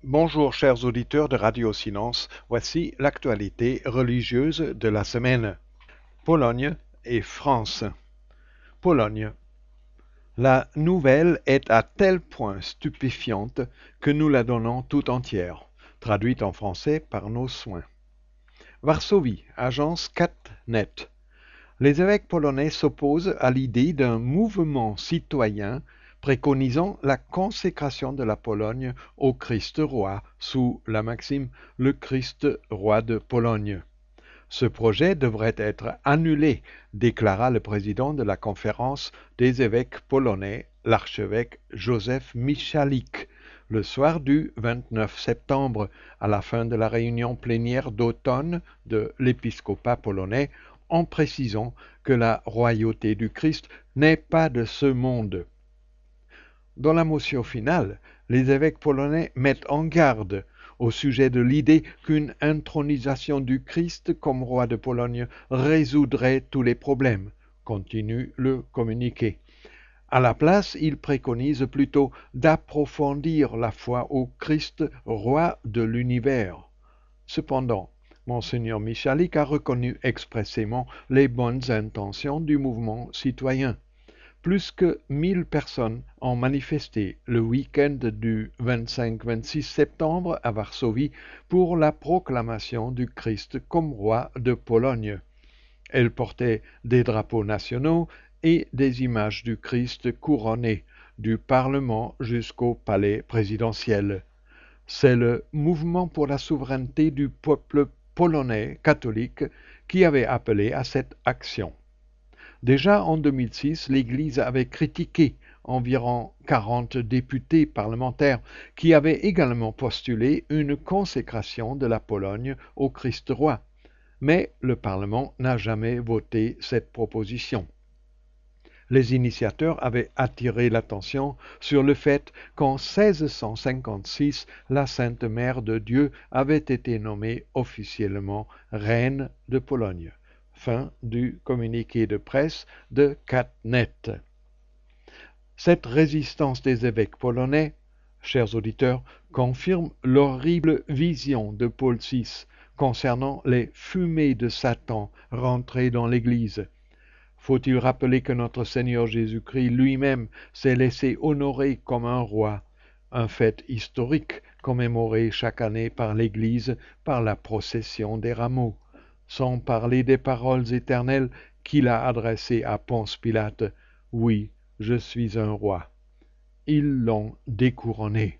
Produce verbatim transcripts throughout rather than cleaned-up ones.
Bonjour chers auditeurs de Radio Silence, voici l'actualité religieuse de la semaine. Pologne et France. Pologne. La nouvelle est à tel point stupéfiante que nous la donnons tout entière, traduite en français par nos soins. Varsovie, agence quatre net. Les évêques polonais s'opposent à l'idée d'un mouvement citoyen préconisant la consécration de la Pologne au Christ roi sous la maxime « Le Christ roi de Pologne ». Ce projet devrait être annulé, déclara le président de la conférence des évêques polonais, l'archevêque Józef Michalik, le soir du vingt-neuf septembre, à la fin de la réunion plénière d'automne de l'épiscopat polonais, en précisant que la royauté du Christ n'est pas de ce monde. Dans la motion finale, les évêques polonais mettent en garde au sujet de l'idée qu'une intronisation du Christ comme roi de Pologne résoudrait tous les problèmes, continue le communiqué. À la place, ils préconisent plutôt d'approfondir la foi au Christ, roi de l'univers. Cependant, Monseigneur Michalik a reconnu expressément les bonnes intentions du mouvement citoyen. Plus que mille personnes ont manifesté le week-end du vingt-cinq vingt-six septembre à Varsovie pour la proclamation du Christ comme roi de Pologne. Elles portaient des drapeaux nationaux et des images du Christ couronné, du Parlement jusqu'au palais présidentiel. C'est le mouvement pour la souveraineté du peuple polonais catholique qui avait appelé à cette action. Déjà en deux mille six, l'Église avait critiqué environ quarante députés parlementaires qui avaient également postulé une consécration de la Pologne au Christ roi. Mais le Parlement n'a jamais voté cette proposition. Les initiateurs avaient attiré l'attention sur le fait qu'en seize cent cinquante-six, la Sainte Mère de Dieu avait été nommée officiellement reine de Pologne. Fin du communiqué de presse de quatre net. Cette résistance des évêques polonais, chers auditeurs, confirme l'horrible vision de Paul six concernant les fumées de Satan rentrées dans l'Église. Faut-il rappeler que notre Seigneur Jésus-Christ lui-même s'est laissé honorer comme un roi, un fait historique commémoré chaque année par l'Église par la procession des rameaux, sans parler des paroles éternelles qu'il a adressées à Ponce Pilate. Oui, je suis un roi. Ils l'ont découronné.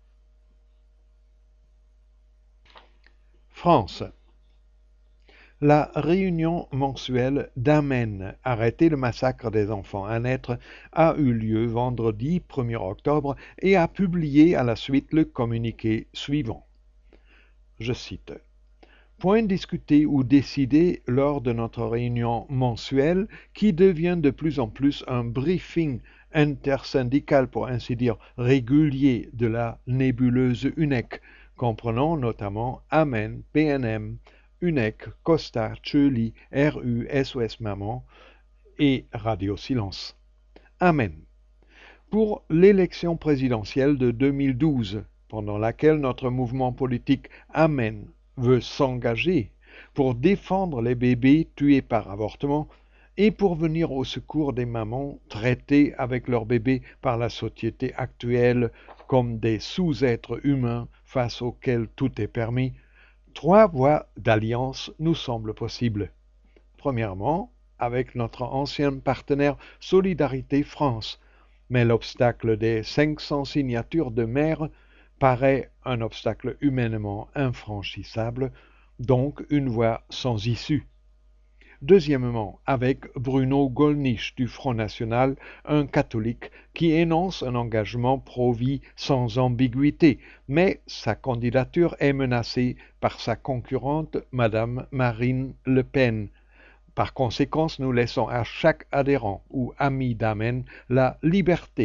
France. La réunion mensuelle d'Amen, arrêter le massacre des enfants à naître, a eu lieu vendredi premier octobre et a publié à la suite le communiqué suivant. Je cite. Point discuté ou décidé lors de notre réunion mensuelle qui devient de plus en plus un briefing intersyndical, pour ainsi dire régulier, de la nébuleuse U N E C, comprenant notamment Amen, P N M, U N E C, COSTA, Tcheli, R U, S O S Maman et Radio Silence. Amen. Pour l'élection présidentielle de deux mille douze, pendant laquelle notre mouvement politique Amen veut s'engager pour défendre les bébés tués par avortement et pour venir au secours des mamans traitées avec leurs bébés par la société actuelle comme des sous-êtres humains face auxquels tout est permis, trois voies d'alliance nous semblent possibles. Premièrement, avec notre ancien partenaire Solidarité France, mais l'obstacle des cinq cents signatures de maires paraît un obstacle humainement infranchissable, donc une voie sans issue. Deuxièmement, avec Bruno Gollnisch du Front National, un catholique qui énonce un engagement pro-vie sans ambiguïté, mais sa candidature est menacée par sa concurrente, Madame Marine Le Pen. Par conséquent, nous laissons à chaque adhérent ou ami d'Amen la liberté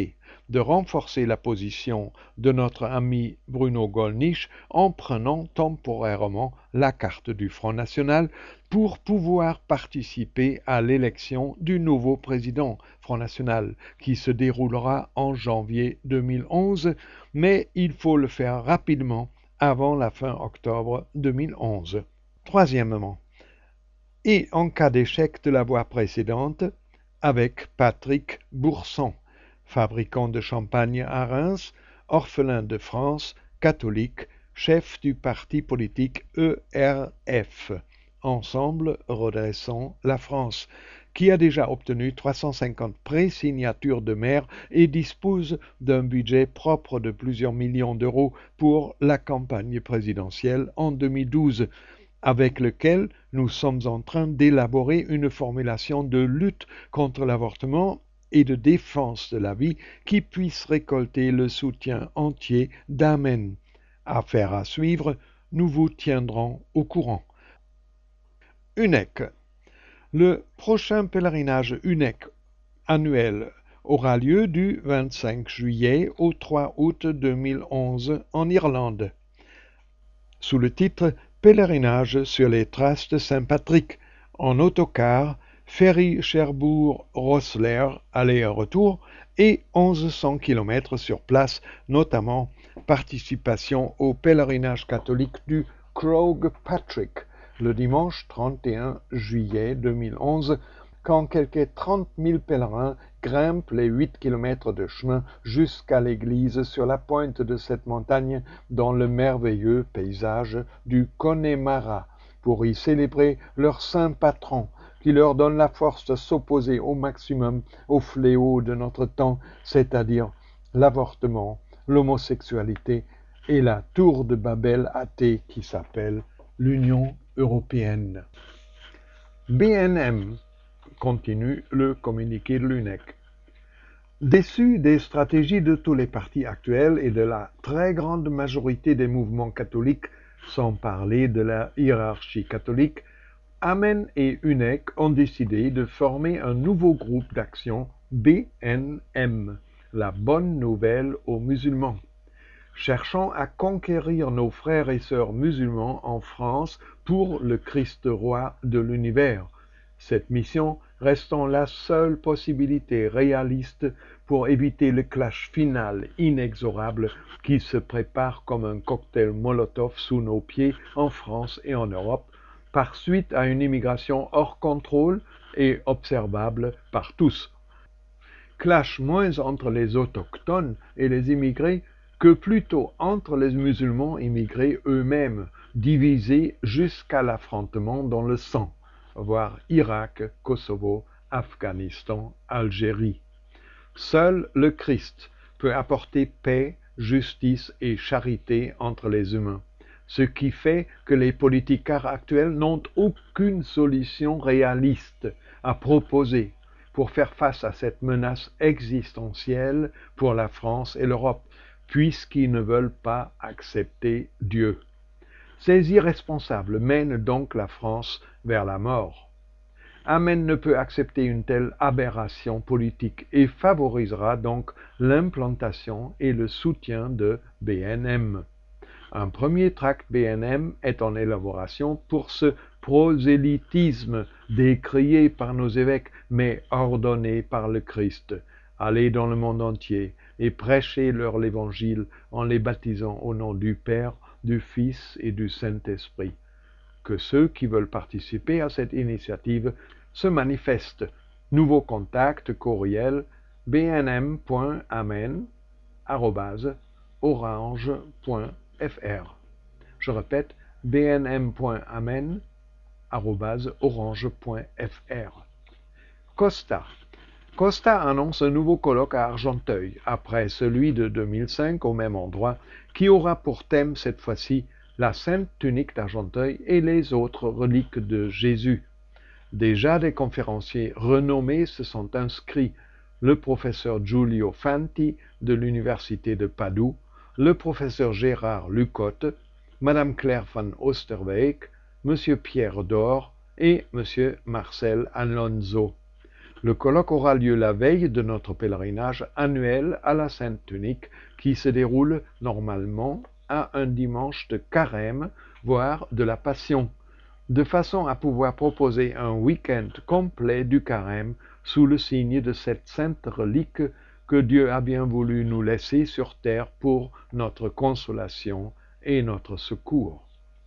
de renforcer la position de notre ami Bruno Gollnisch en prenant temporairement la carte du Front National pour pouvoir participer à l'élection du nouveau président Front National qui se déroulera en janvier deux mille onze, mais il faut le faire rapidement avant la fin octobre deux mille onze. Troisièmement, et en cas d'échec de la voie précédente, avec Patrick Bourson, fabricant de champagne à Reims, orphelin de France, catholique, chef du parti politique E R F, Ensemble redressons la France, qui a déjà obtenu trois cent cinquante pré-signatures de maires et dispose d'un budget propre de plusieurs millions d'euros pour la campagne présidentielle en deux mille douze, avec lequel nous sommes en train d'élaborer une formulation de lutte contre l'avortement et de défense de la vie qui puisse récolter le soutien entier d'Amen. Affaire à suivre, nous vous tiendrons au courant. U N E C. Le prochain pèlerinage U N E C annuel aura lieu du vingt-cinq juillet au trois août deux mille onze en Irlande, sous le titre Pèlerinage sur les traces de Saint-Patrick, en autocar, ferry Cherbourg-Rosslare, aller-retour, et onze cents kilomètres sur place, notamment participation au pèlerinage catholique du Croagh Patrick, le dimanche trente et un juillet deux mille onze, quand quelques trente mille pèlerins grimpent les huit kilomètres de chemin jusqu'à l'église sur la pointe de cette montagne dans le merveilleux paysage du Connemara pour y célébrer leur saint patron qui leur donne la force de s'opposer au maximum au fléau de notre temps, c'est-à-dire l'avortement, l'homosexualité et la tour de Babel athée qui s'appelle l'Union européenne. B N M, continue le communiqué de l'U N E C. Déçus des stratégies de tous les partis actuels et de la très grande majorité des mouvements catholiques, sans parler de la hiérarchie catholique, Amen et U N E C ont décidé de former un nouveau groupe d'action B N M, la bonne nouvelle aux musulmans. Cherchant à conquérir nos frères et sœurs musulmans en France pour le Christ roi de l'univers. Cette mission restant la seule possibilité réaliste pour éviter le clash final inexorable qui se prépare comme un cocktail Molotov sous nos pieds en France et en Europe, par suite à une immigration hors contrôle et observable par tous. Clash moins entre les autochtones et les immigrés que plutôt entre les musulmans immigrés eux-mêmes, divisés jusqu'à l'affrontement dans le sang, voire Irak, Kosovo, Afghanistan, Algérie. Seul le Christ peut apporter paix, justice et charité entre les humains, ce qui fait que les politiciens actuels n'ont aucune solution réaliste à proposer pour faire face à cette menace existentielle pour la France et l'Europe, puisqu'ils ne veulent pas accepter Dieu. Ces irresponsables mènent donc la France vers la mort. Amen ne peut accepter une telle aberration politique et favorisera donc l'implantation et le soutien de B N M. Un premier tract B N M est en élaboration pour ce prosélytisme décrié par nos évêques, mais ordonné par le Christ. Allez dans le monde entier et prêchez leur l'évangile en les baptisant au nom du Père, du Fils et du Saint-Esprit. Que ceux qui veulent participer à cette initiative se manifestent. Nouveau contact courriel b n m point amen arobase orange point f r. Je répète, b n m point amen arobase orange point f r. Costa. Costa annonce un nouveau colloque à Argenteuil, après celui de deux mille cinq au même endroit, qui aura pour thème cette fois-ci la Sainte Tunique d'Argenteuil et les autres reliques de Jésus. Déjà des conférenciers renommés se sont inscrits, le professeur Giulio Fanti de l'Université de Padoue, le professeur Gérard Lucotte, Madame Claire van Oosterbeek, Monsieur Pierre Dor et Monsieur Marcel Alonso. Le colloque aura lieu la veille de notre pèlerinage annuel à la Sainte Tunique qui se déroule normalement à un dimanche de carême, voire de la Passion, de façon à pouvoir proposer un week-end complet du carême sous le signe de cette sainte relique que Dieu a bien voulu nous laisser sur terre pour notre consolation et notre secours.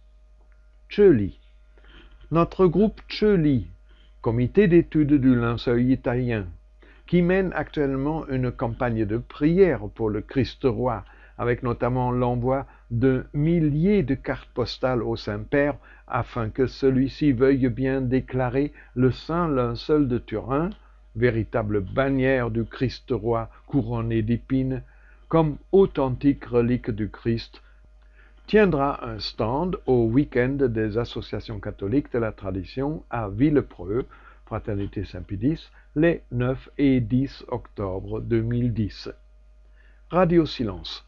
Tcheuli. Notre groupe Tcheuli, comité d'études du linceul italien, qui mène actuellement une campagne de prière pour le Christ roi, avec notamment l'envoi de milliers de cartes postales au Saint-Père afin que celui-ci veuille bien déclarer le saint linceul de Turin, véritable bannière du Christ roi couronné d'épines, comme authentique relique du Christ, tiendra un stand au week-end des associations catholiques de la tradition à Villepreux, Fraternité Saint-Pédis, les neuf et dix octobre deux mille dix. Radio Silence.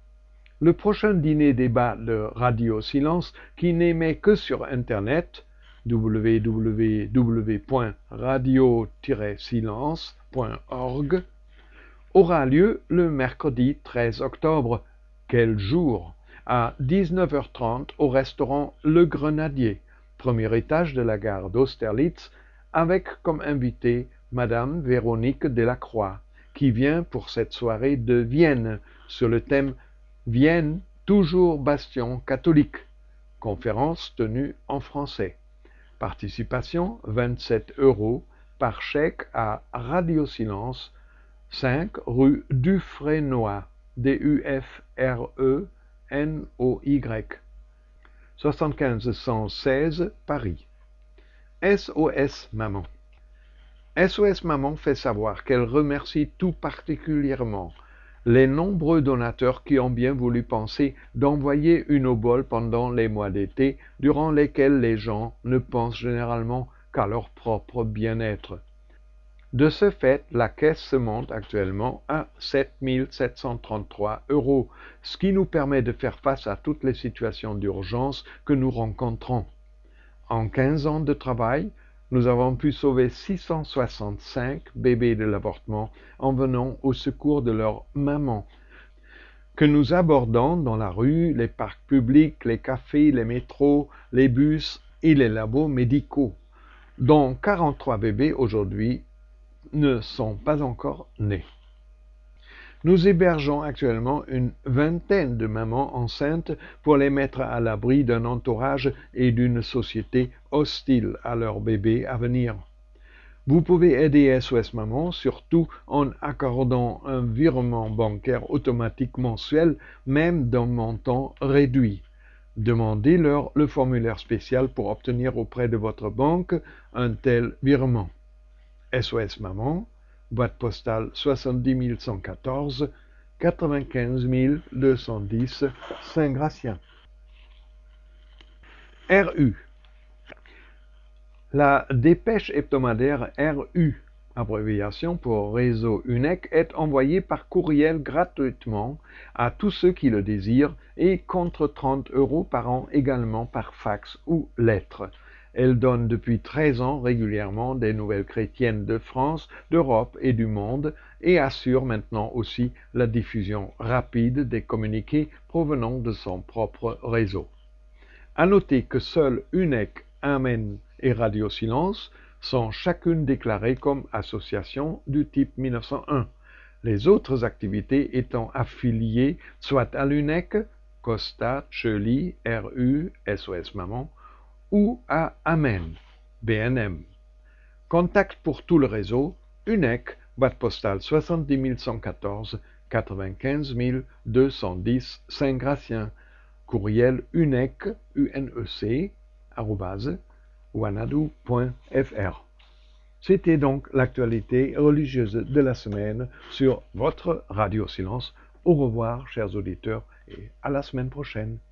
Le prochain dîner-débat de Radio Silence, qui n'émet que sur Internet, w w w point radio tiret silence point org, aura lieu le mercredi treize octobre. Quel jour! À dix-neuf heures trente au restaurant Le Grenadier, premier étage de la gare d'Austerlitz, avec comme invitée Madame Véronique Delacroix, qui vient pour cette soirée de Vienne sur le thème « Vienne, toujours bastion catholique », conférence tenue en français. Participation vingt-sept euros par chèque à Radio Silence, cinq rue Dufresnoy, D U F R E N O Y, soixante-quinze cent seize Paris. S O S Maman. S O S Maman fait savoir qu'elle remercie tout particulièrement les nombreux donateurs qui ont bien voulu penser d'envoyer une obole pendant les mois d'été, durant lesquels les gens ne pensent généralement qu'à leur propre bien-être. De ce fait, la caisse se monte actuellement à sept mille sept cent trente-trois euros, ce qui nous permet de faire face à toutes les situations d'urgence que nous rencontrons. En quinze ans de travail, nous avons pu sauver six cent soixante-cinq bébés de l'avortement en venant au secours de leur maman, que nous abordons dans la rue, les parcs publics, les cafés, les métros, les bus et les labos médicaux, dont quarante-trois bébés aujourd'hui ne sont pas encore nés. Nous hébergeons actuellement une vingtaine de mamans enceintes pour les mettre à l'abri d'un entourage et d'une société hostile à leur bébé à venir. Vous pouvez aider S O S Maman surtout en accordant un virement bancaire automatique mensuel, même d'un montant réduit. Demandez-leur le formulaire spécial pour obtenir auprès de votre banque un tel virement. S O S Maman, boîte postale soixante-dix mille cent quatorze, quatre-vingt-quinze mille deux cent dix, Saint-Gratien. R U. La dépêche hebdomadaire R U, abréviation pour Réseau U N E C, est envoyée par courriel gratuitement à tous ceux qui le désirent et contre trente euros par an également par fax ou lettre. Elle donne depuis treize ans régulièrement des nouvelles chrétiennes de France, d'Europe et du monde et assure maintenant aussi la diffusion rapide des communiqués provenant de son propre réseau. À noter que seuls U N E C, Amen et Radio Silence sont chacune déclarées comme associations du type mille neuf cent un, les autres activités étant affiliées soit à l'U N E C, Costa, Tcheuli, R U, S O S Maman, ou à Amen, B N M. Contact pour tout le réseau, U N E C, boîte postale soixante-dix mille cent quatorze, quatre-vingt-quinze mille deux cent dix, Saint-Gratien, courriel unec, U N E C, arrobase, wanadoo point F R. C'était donc l'actualité religieuse de la semaine sur votre Radio Silence. Au revoir, chers auditeurs, et à la semaine prochaine.